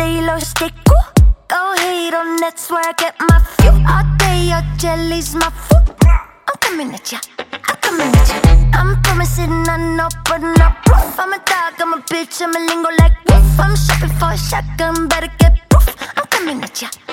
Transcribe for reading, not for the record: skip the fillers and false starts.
lay low, stay cool. Go hate on, that's where I get my fuel. All day your jelly's my food. I'm coming at ya, I'm coming at ya. I'm promising I know, but not proof. I'm a dog, I'm a bitch, I'm a lingo like woof. I'm shopping for a shotgun, better get proof. I'm coming at ya.